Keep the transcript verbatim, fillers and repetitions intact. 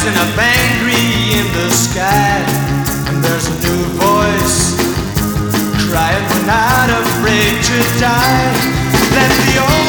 rising up angry in the sky, and there's a new voice crying, we're not afraid to die. Let the old